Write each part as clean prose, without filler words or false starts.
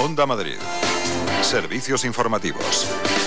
Onda Madrid. Servicios informativos.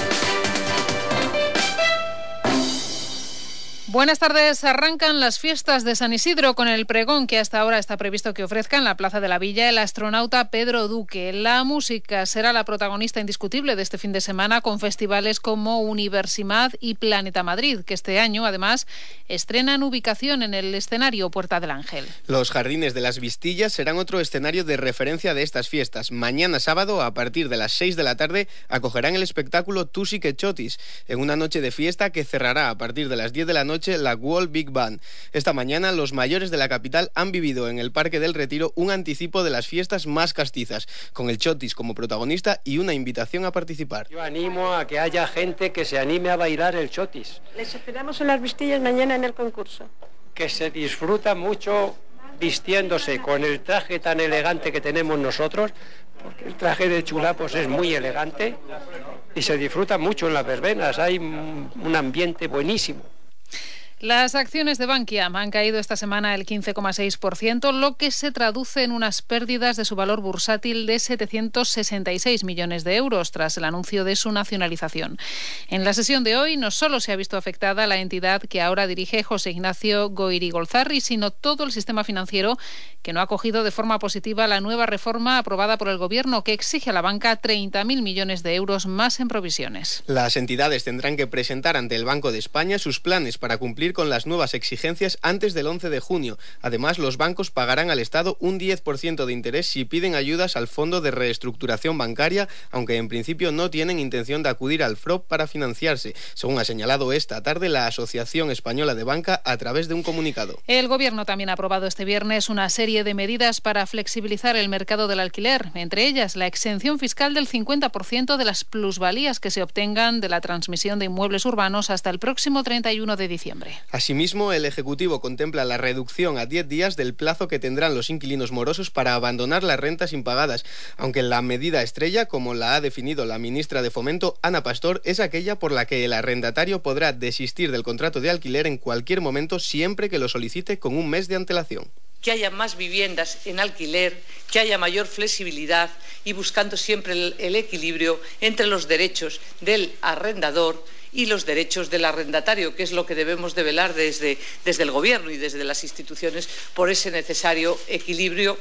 Buenas tardes. Arrancan las fiestas de San Isidro con el pregón que hasta ahora está previsto que ofrezca en la Plaza de la Villa el astronauta Pedro Duque. La música será la protagonista indiscutible de este fin de semana, con festivales como Universimad y Planeta Madrid, que este año además estrenan ubicación en el escenario Puerta del Ángel. Los Jardines de las Vistillas serán otro escenario de referencia de estas fiestas. Mañana sábado, a partir de las 6 de la tarde, acogerán el espectáculo Tusi que Chotis, en una noche de fiesta que cerrará a partir de las 10 de la noche la World Big Band. Esta mañana los mayores de la capital han vivido en el Parque del Retiro un anticipo de las fiestas más castizas, con el Chotis como protagonista y una invitación a participar. Yo animo a que haya gente que se anime a bailar el Chotis. Les esperamos en las Vistillas mañana en el concurso. Que se disfruta mucho vistiéndose con el traje tan elegante que tenemos nosotros, porque el traje de chulapos es muy elegante y se disfruta mucho en las verbenas, hay un ambiente buenísimo. Las acciones de Bankia han caído esta semana el 15,6%, lo que se traduce en unas pérdidas de su valor bursátil de 766 millones de euros tras el anuncio de su nacionalización. En la sesión de hoy no solo se ha visto afectada la entidad que ahora dirige José Ignacio Goirigolzarri, sino todo el sistema financiero, que no ha acogido de forma positiva la nueva reforma aprobada por el Gobierno, que exige a la banca 30.000 millones de euros más en provisiones. Las entidades tendrán que presentar ante el Banco de España sus planes para cumplir con las nuevas exigencias antes del 11 de junio. Además, los bancos pagarán al Estado un 10% de interés si piden ayudas al Fondo de Reestructuración Bancaria, aunque en principio no tienen intención de acudir al FROB para financiarse, según ha señalado esta tarde la Asociación Española de Banca a través de un comunicado. El Gobierno también ha aprobado este viernes una serie de medidas para flexibilizar el mercado del alquiler, entre ellas la exención fiscal del 50% de las plusvalías que se obtengan de la transmisión de inmuebles urbanos hasta el próximo 31 de diciembre. Asimismo, el Ejecutivo contempla la reducción a 10 días del plazo que tendrán los inquilinos morosos para abandonar las rentas impagadas, aunque la medida estrella, como la ha definido la ministra de Fomento, Ana Pastor, es aquella por la que el arrendatario podrá desistir del contrato de alquiler en cualquier momento siempre que lo solicite con un mes de antelación. Que haya más viviendas en alquiler, que haya mayor flexibilidad y buscando siempre el equilibrio entre los derechos del arrendador y los derechos del arrendatario, que es lo que debemos de velar desde el Gobierno y desde las instituciones por ese necesario equilibrio.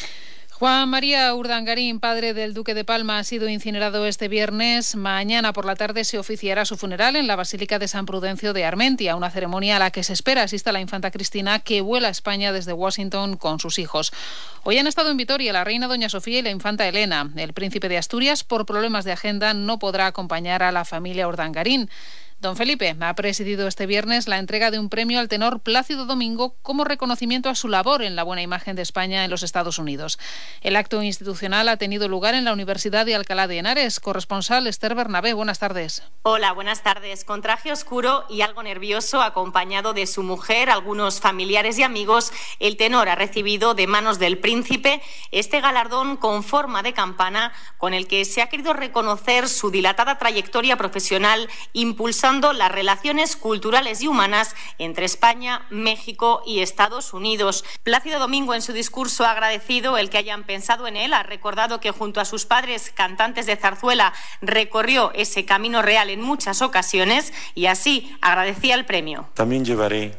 Juan María Urdangarín, padre del Duque de Palma, ha sido incinerado este viernes. Mañana por la tarde se oficiará su funeral en la Basílica de San Prudencio de Armentia, una ceremonia a la que se espera asista la infanta Cristina, que vuela a España desde Washington con sus hijos. Hoy han estado en Vitoria la reina doña Sofía y la infanta Elena. El príncipe de Asturias, por problemas de agenda, no podrá acompañar a la familia Urdangarín. Don Felipe ha presidido este viernes la entrega de un premio al tenor Plácido Domingo como reconocimiento a su labor en la buena imagen de España en los Estados Unidos. El acto institucional ha tenido lugar en la Universidad de Alcalá de Henares. Corresponsal Esther Bernabé, buenas tardes. Hola, buenas tardes. Con traje oscuro y algo nervioso, acompañado de su mujer, algunos familiares y amigos, el tenor ha recibido de manos del príncipe este galardón con forma de campana con el que se ha querido reconocer su dilatada trayectoria profesional impulsando las relaciones culturales y humanas entre España, México y Estados Unidos. Plácido Domingo en su discurso ha agradecido el que hayan pensado en él, ha recordado que junto a sus padres, cantantes de zarzuela, recorrió ese camino real en muchas ocasiones y así agradecía el premio. También llevaré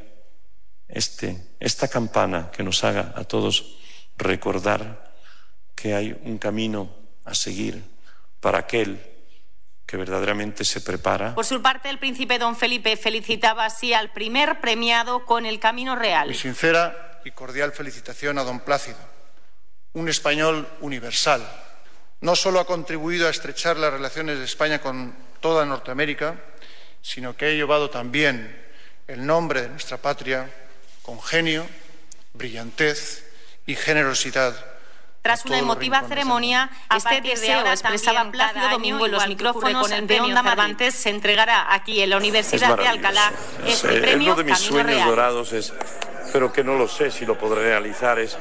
esta campana que nos haga a todos recordar que hay un camino a seguir para aquel que verdaderamente se prepara. Por su parte, el príncipe don Felipe felicitaba así al primer premiado con el Camino Real. Mi sincera y cordial felicitación a don Plácido, un español universal. No solo ha contribuido a estrechar las relaciones de España con toda Norteamérica, sino que ha llevado también el nombre de nuestra patria con genio, brillantez y generosidad. Tras una emotiva ceremonia, este deseo expresaba Plácido Domingo en los micrófonos de Onda Cervantes. Se entregará aquí en la Universidad de Alcalá este premio uno de mis Camino sueños Real. dorados es, pero que no lo sé si lo podré realizar, es...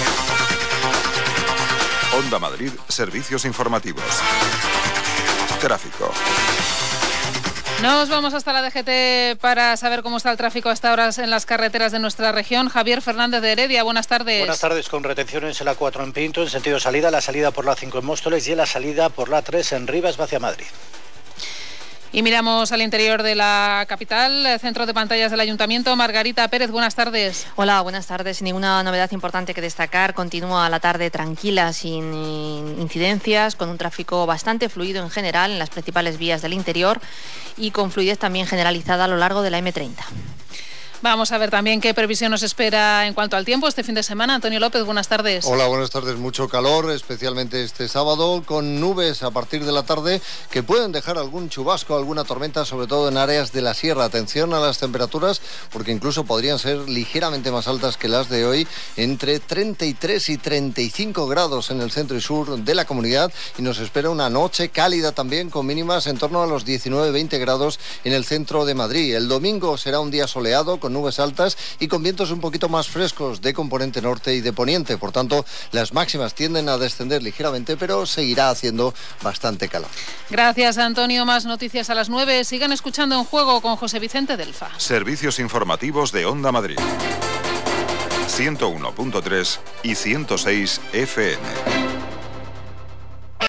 Onda Madrid, servicios informativos. Tráfico. Nos vamos hasta la DGT para saber cómo está el tráfico hasta ahora en las carreteras de nuestra región. Javier Fernández de Heredia, buenas tardes. Buenas tardes, con retenciones en la 4 en Pinto, en sentido salida, la salida por la 5 en Móstoles y la salida por la 3 en Rivas hacia Madrid. Y miramos al interior de la capital, centro de pantallas del Ayuntamiento. Margarita Pérez, buenas tardes. Hola, buenas tardes. Sin ninguna novedad importante que destacar. Continúa la tarde tranquila, sin incidencias, con un tráfico bastante fluido en general en las principales vías del interior y con fluidez también generalizada a lo largo de la M30. Vamos a ver también qué previsión nos espera en cuanto al tiempo este fin de semana. Antonio López, buenas tardes. Hola, buenas tardes. Mucho calor, especialmente este sábado, con nubes a partir de la tarde que pueden dejar algún chubasco, alguna tormenta, sobre todo en áreas de la sierra. Atención a las temperaturas, porque incluso podrían ser ligeramente más altas que las de hoy, entre 33 y 35 grados en el centro y sur de la comunidad, y nos espera una noche cálida también, con mínimas en torno a los 19-20 grados en el centro de Madrid. El domingo será un día soleado, con nubes altas y con vientos un poquito más frescos de componente norte y de poniente. Por tanto, las máximas tienden a descender ligeramente, pero seguirá haciendo bastante calor. Gracias, Antonio. Más noticias a las 9. Sigan escuchando En Juego con José Vicente Delfa. Servicios informativos de Onda Madrid. 101.3 y 106 FM.